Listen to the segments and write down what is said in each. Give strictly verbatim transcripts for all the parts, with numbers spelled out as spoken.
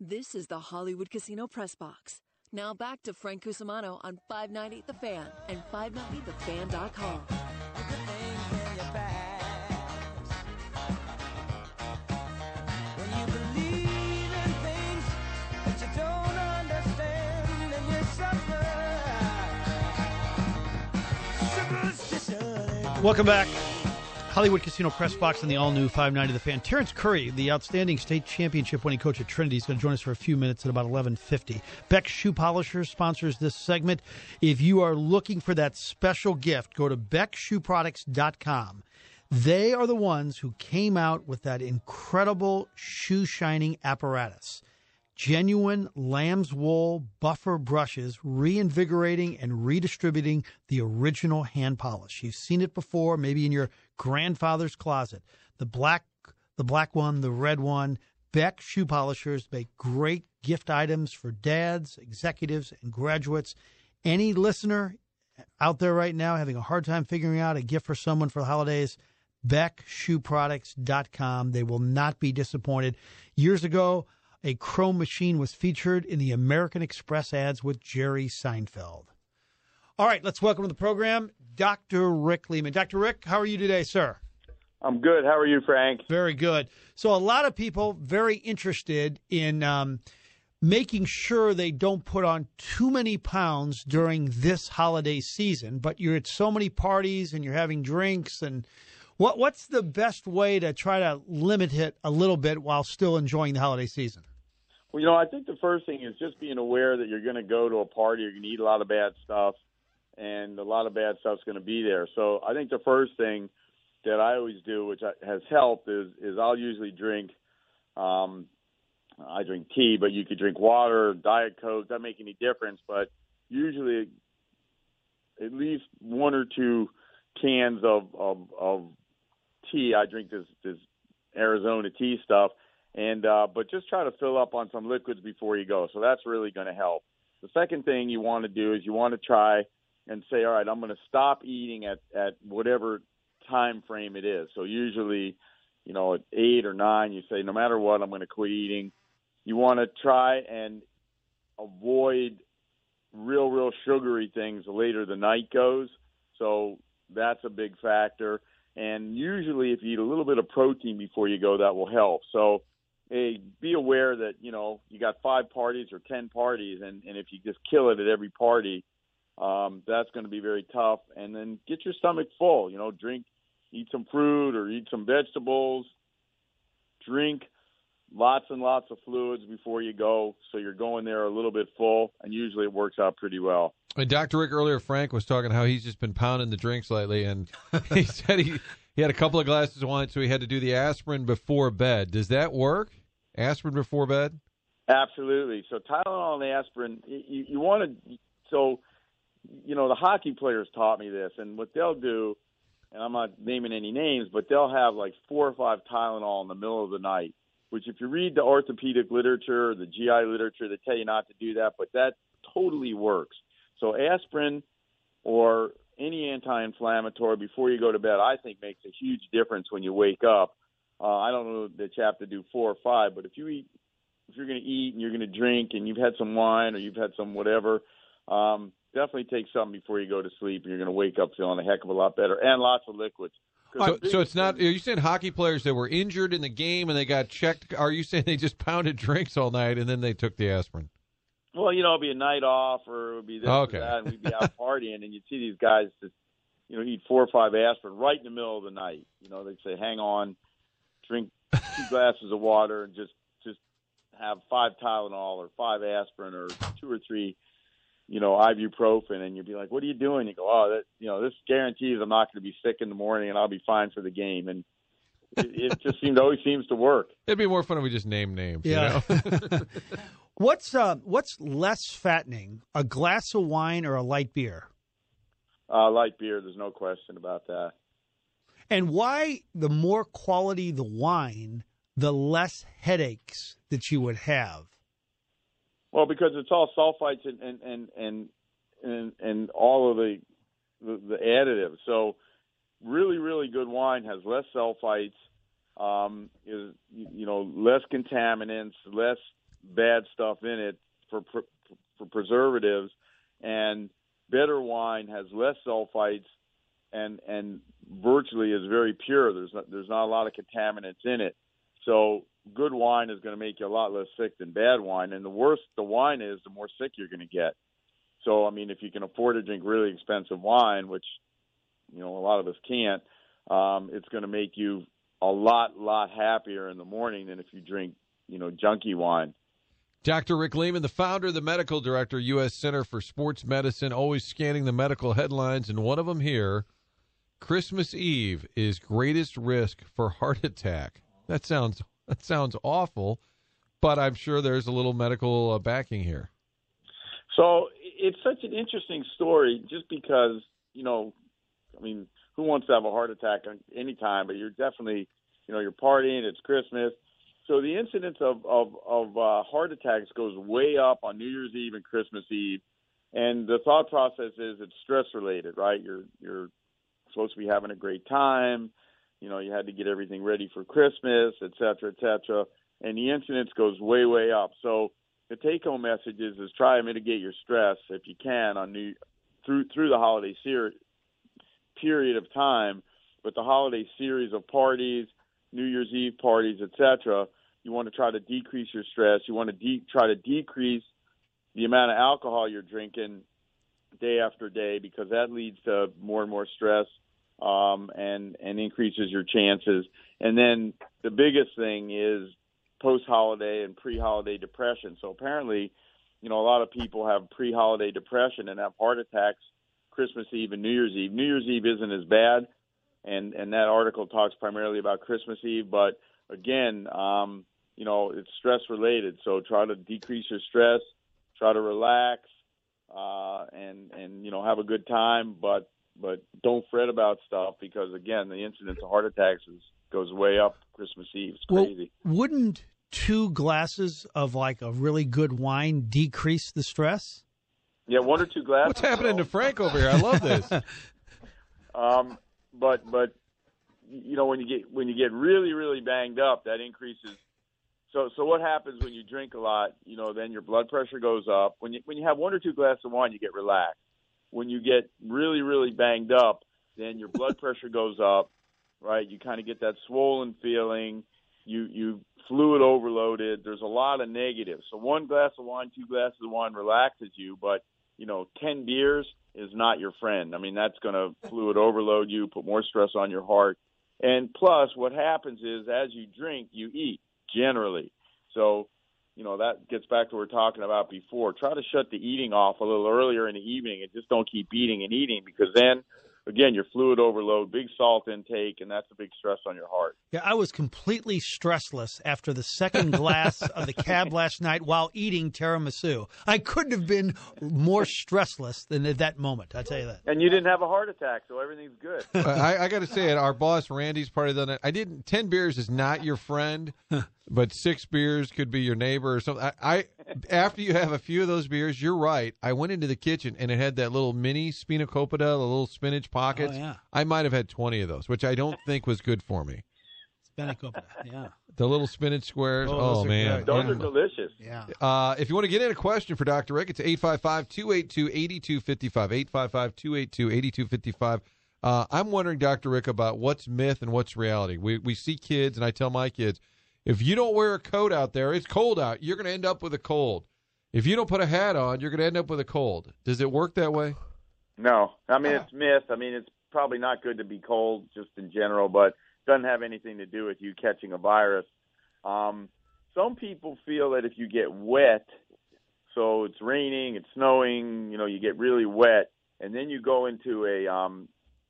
This is the Hollywood Casino Press Box. Now back to Frank Cusimano on five ninety The Fan and five ninety the fan dot com. Welcome back. Hollywood Casino Press Box and the all-new five ninety The Fan. Terrence Curry, the outstanding state championship winning coach at Trinity, is going to join us for a few minutes at about eleven fifty. Beck Shoe Polishers sponsors this segment. If you are looking for that special gift, go to beck shoe products dot com. They are the ones who came out with that incredible shoe shining apparatus. Genuine lamb's wool buffer brushes, reinvigorating and redistributing the original hand polish. You've seen it before, maybe in your grandfather's closet. The black, the black one, the red one. Beck Shoe Polishers make great gift items for dads, executives, and graduates. Any listener out there right now having a hard time figuring out a gift for someone for the holidays, beck shoe products dot com. They will not be disappointed. Years ago, a chrome machine was featured in the American Express ads with Jerry Seinfeld. All right, let's welcome to the program Doctor Rick Lehman. Doctor Rick, how are you today, sir? I'm good. How are you, Frank? Very good. So a lot of people very interested in um, making sure they don't put on too many pounds during this holiday season, but you're at so many parties and you're having drinks. And what what's the best way to try to limit it a little bit while still enjoying the holiday season? Well, you know, I think the first thing is just being aware that you're going to go to a party, you're going to eat a lot of bad stuff, and a lot of bad stuff's going to be there. So I think the first thing that I always do, which has helped, is is I'll usually drink, um, I drink tea, but you could drink water, Diet Coke, doesn't make any difference, but usually at least one or two cans of, of, of tea. I drink this, this Arizona tea stuff. And uh, but just try to fill up on some liquids before you go. So that's really going to help. The second thing you want to do is you want to try and say, all right, I'm going to stop eating at, at whatever time frame it is. So usually, you know, at eight or nine, you say, no matter what, I'm going to quit eating. You want to try and avoid real, real sugary things the later the night goes. So that's a big factor. And usually if you eat a little bit of protein before you go, that will help. So hey, be aware that, you know, you got five parties or ten parties, and, and if you just kill it at every party, um, that's going to be very tough. And then get your stomach full, you know, drink, eat some fruit or eat some vegetables, drink lots and lots of fluids before you go, so you're going there a little bit full, and usually it works out pretty well. And Doctor Rick, earlier Frank was talking how he's just been pounding the drinks lately, and he said he, he had a couple of glasses of wine, so he had to do the aspirin before bed. Does that work? Aspirin before bed? Absolutely. So Tylenol and aspirin, you, you want to – so, you know, the hockey players taught me this, and what they'll do, and I'm not naming any names, but they'll have like four or five Tylenol in the middle of the night, which if you read the orthopedic literature, the G I literature, they tell you not to do that, but that totally works. So aspirin or any anti-inflammatory before you go to bed, I think makes a huge difference when you wake up. Uh, I don't know that you have to do four or five, but if you eat, if you're going to eat and you're going to drink and you've had some wine or you've had some whatever, um, definitely take something before you go to sleep, and you're going to wake up feeling a heck of a lot better, and lots of liquids. So, so it's not. Are you saying hockey players that were injured in the game and they got checked? Are you saying they just pounded drinks all night and then they took the aspirin? Well, you know, it'd be a night off, or it would be this okay. or that, and we'd be out partying, and you'd see these guys just, you know, eat four or five aspirin right in the middle of the night. You know, they'd say, hang on, drink two glasses of water, and just just have five Tylenol or five aspirin or two or three, you know, ibuprofen, and you'd be like, what are you doing? You go, oh, that, you know, this guarantees I'm not going to be sick in the morning and I'll be fine for the game. And it, it just seems always seems to work. It'd be more fun if we just name names. Yeah. You know? what's uh, what's less fattening, a glass of wine or a light beer? Uh, light beer, there's no question about that. And why the more quality the wine, the less headaches that you would have? Well, because it's all sulfites and and and and, and, and all of the, the the additives. So really, really good wine has less sulfites, um, is you know less contaminants, less bad stuff in it for for, for preservatives, and better wine has less sulfites and and virtually is very pure. There's not, there's not a lot of contaminants in it. So good wine is going to make you a lot less sick than bad wine. And the worse the wine is, the more sick you're going to get. So, I mean, if you can afford to drink really expensive wine, which, you know, a lot of us can't, um, it's going to make you a lot, lot happier in the morning than if you drink, you know, junky wine. Doctor Rick Lehman, the founder, the medical director, U S Center for Sports Medicine, always scanning the medical headlines, and one of them here, Christmas Eve is greatest risk for heart attack. That sounds that sounds awful, but I'm sure there's a little medical uh, backing here. So it's such an interesting story just because, you know, I mean, who wants to have a heart attack any time, but you're definitely, you know, you're partying, it's Christmas. So the incidence of, of, of uh, heart attacks goes way up on New Year's Eve and Christmas Eve. And the thought process is it's stress-related, right? You're you're supposed to be having a great time. You know, you had to get everything ready for Christmas, et cetera, et cetera. And the incidence goes way, way up. So the take-home message is, is try to mitigate your stress if you can on New through through the holiday ser- period of time. But the holiday series of parties, New Year's Eve parties, et cetera, you want to try to decrease your stress. You want to de- try to decrease the amount of alcohol you're drinking day after day, because that leads to more and more stress um, and, and increases your chances. And then the biggest thing is post-holiday and pre-holiday depression. So apparently, you know, a lot of people have pre-holiday depression and have heart attacks Christmas Eve and New Year's Eve. New Year's Eve isn't as bad, and, and that article talks primarily about Christmas Eve. But, again, um, you know, it's stress-related. So try to decrease your stress, try to relax, uh, and, and, you know, have a good time. But, but don't fret about stuff because, again, the incidence of heart attacks is, goes way up Christmas Eve. It's crazy. Well, wouldn't two glasses of, like, a really good wine decrease the stress? Yeah, one or two glasses. What's happening to Frank over here? I love this. um, but but you know when you get when you get really really banged up, that increases. So so what happens when you drink a lot? You know, then your blood pressure goes up. When you when you have one or two glasses of wine, you get relaxed. When you get really really banged up, then your blood pressure goes up. Right, you kind of get that swollen feeling. You you fluid overloaded. There's a lot of negatives. So one glass of wine, two glasses of wine relaxes you, but you know, ten beers is not your friend. I mean, that's going to fluid overload you, put more stress on your heart. And plus, what happens is as you drink, you eat, generally. So, you know, that gets back to what we were talking about before. Try to shut the eating off a little earlier in the evening and just don't keep eating and eating, because then, again, your fluid overload, big salt intake, and that's a big stress on your heart. Yeah, I was completely stressless after the second glass of the cab last night while eating tiramisu. I couldn't have been more stressless than at that moment, I'll tell you that. And you didn't have a heart attack, so everything's good. I, I got to say, at our boss Randy's party the other night, I didn't. Ten beers is not your friend, but six beers could be your neighbor or something. I, I after you have a few of those beers, you're right. I went into the kitchen and it had that little mini spanakopita, the little spinach pockets. Oh, yeah. I might have had twenty of those, which I don't think was good for me. Spanakopita, yeah. The little spinach squares. Oh, Oh, those are man. good. Those Yeah. are delicious. Yeah. Uh, if you want to get in a question for Doctor Rick, it's eight five five, two eight two, eight two five five, eight five five, two eight two, eight two five five. Uh, I'm wondering, Doctor Rick, about what's myth and what's reality. We we see kids, and I tell my kids, if you don't wear a coat out there, it's cold out, you're going to end up with a cold. If you don't put a hat on, you're going to end up with a cold. Does it work that way? No. I mean, it's myth. I mean, it's probably not good to be cold just in general, but it doesn't have anything to do with you catching a virus. Um, some people feel that if you get wet, so it's raining, it's snowing, you know, you get really wet, and then you go into a um,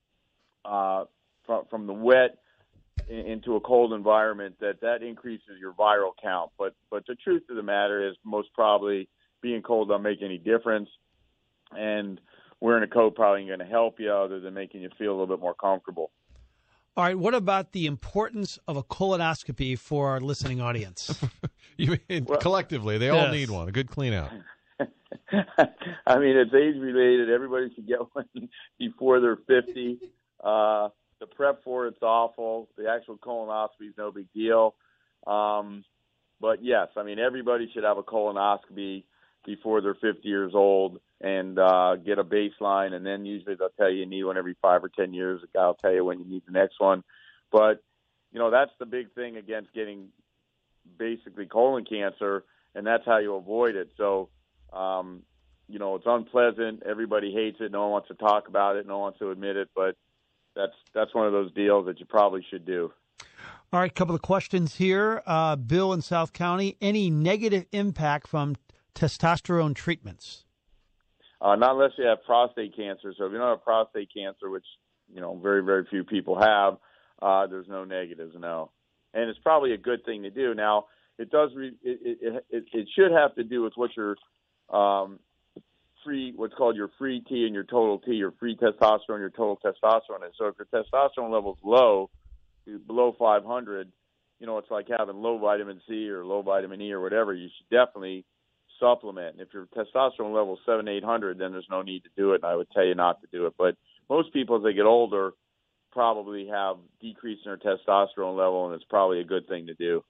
uh, from, from the wet into a cold environment, that that increases your viral count. But but the truth of the matter is, most probably being cold don't make any difference, and wearing a coat probably ain't going to help you other than making you feel a little bit more comfortable. All right, what about the importance of a colonoscopy for our listening audience? You mean Well, collectively, they all yes. need one, a good clean out. I mean, it's age-related. Everybody should get one before they're fifty. Uh, the prep for it's awful. The actual colonoscopy is no big deal. Um, But, yes, I mean, everybody should have a colonoscopy before they're fifty years old and uh, get a baseline, and then usually they'll tell you you need one every five or ten years. The guy will tell you when you need the next one. But, you know, that's the big thing against getting basically colon cancer, and that's how you avoid it. So, um, you know, it's unpleasant. Everybody hates it. No one wants to talk about it. No one wants to admit it. But that's that's one of those deals that you probably should do. All right, a couple of questions here. Uh, Bill in South County, any negative impact from testosterone treatments? Uh, not unless you have prostate cancer. So if you don't have prostate cancer, which, you know, very, very few people have, uh, there's no negatives, no. And it's probably a good thing to do. Now, it does. Re- it, it, it, it should have to do with what your um, free, what's called your free T and your total T, your free testosterone, your total testosterone. And so if your testosterone level is low, below five hundred, you know, it's like having low vitamin C or low vitamin E or whatever. You should definitely supplement. And if your testosterone level is seven, eight hundred, then there's no need to do it. And I would tell you not to do it. But most people, as they get older, probably have decrease in their testosterone level, and it's probably a good thing to do.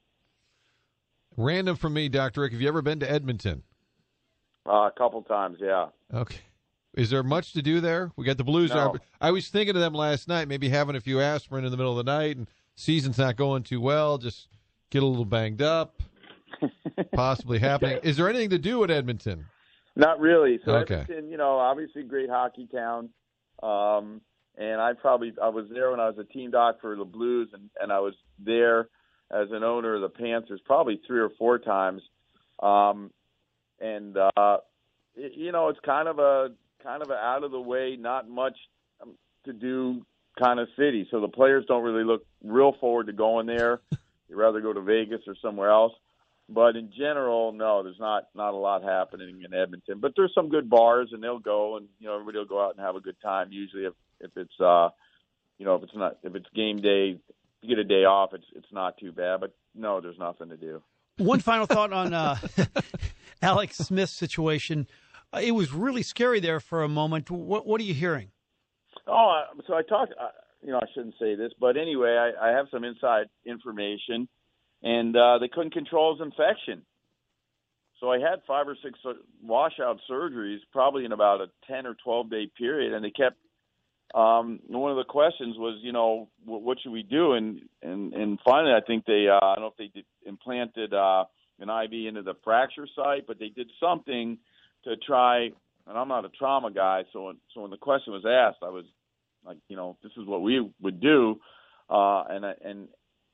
Random from me, Doctor Rick. Have you ever been to Edmonton? Uh, a couple times, yeah. Okay. Is there much to do there? We got the Blues. No. There. I was thinking of them last night, maybe having a few aspirin in the middle of the night, and season's not going too well, just get a little banged up, possibly happening. Is there anything to do at Edmonton? Not really. So okay. Edmonton, you know, obviously great hockey town. Um, and I probably I was there when I was a team doc for the Blues, and, and I was there as an owner of the Panthers probably three or four times. Um, and uh, it, you know, it's kind of a kind of a out of the way, not much to do kind of city. So the players don't really look real forward to going there. You'd rather go to Vegas or somewhere else. But in general, no, there's not, not a lot happening in Edmonton. But there's some good bars, and they'll go, and you know everybody will go out and have a good time. Usually, if if it's uh, you know if it's not if it's game day, you get a day off. It's it's not too bad. But no, there's nothing to do. One final thought on uh, Alex Smith's situation. Uh, it was really scary there for a moment. What what are you hearing? Oh, so I talked. Uh, you know, I shouldn't say this, but anyway, I, I have some inside information. And uh, they couldn't control his infection. So I had five or six washout surgeries, probably in about a ten or twelve day period. And they kept, um, one of the questions was, you know, what, what should we do? And, and, and finally, I think they, uh, I don't know if they did, implanted uh, an I V into the fracture site, but they did something to try. And I'm not a trauma guy. So when, so when the question was asked, I was like, you know, this is what we would do. Uh, and, and,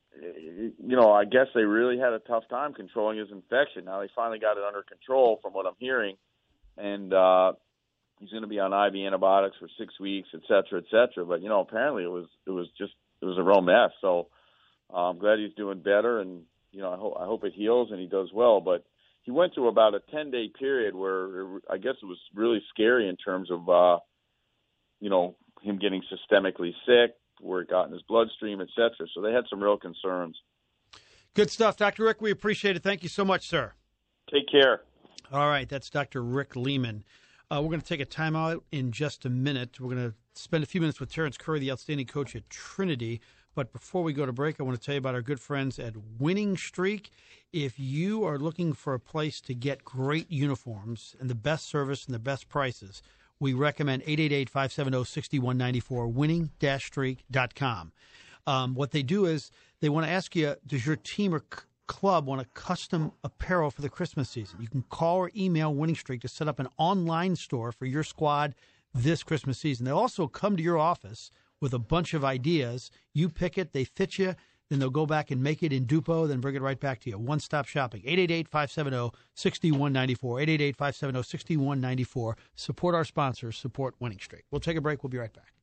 you know, I guess they really had a tough time controlling his infection. Now they finally got it under control from what I'm hearing. And uh, he's going to be on I V antibiotics for six weeks, et cetera, et cetera. But, you know, apparently it was it was just it was a real mess. So uh, I'm glad he's doing better. And, you know, I, ho- I hope it heals and he does well. But he went through about a ten-day period where it, I guess it was really scary in terms of, uh, you know, him getting systemically sick, where it got in his bloodstream, et cetera. So they had some real concerns. Good stuff, Doctor Rick. We appreciate it. Thank you so much, sir. Take care. All right, that's Doctor Rick Lehman. Uh, we're going to take a timeout in just a minute. We're going to spend a few minutes with Terrence Curry, the outstanding coach at Trinity. But before we go to break, I want to tell you about our good friends at Winning Streak. If you are looking for a place to get great uniforms and the best service and the best prices, we recommend eight eight eight, five seven zero, six one nine four, winning dash streak dot com. Um, what they do is they want to ask you, does your team or c- club want a custom apparel for the Christmas season? You can call or email Winning Streak to set up an online store for your squad this Christmas season. They'll also come to your office with a bunch of ideas. You pick it, they fit you, then they'll go back and make it in Dupo, then bring it right back to you. One-stop shopping. eight eight eight, five seven zero, six one nine four. eight eight eight, five seven zero, six one nine four. Support our sponsors. Support Winning Streak. We'll take a break. We'll be right back.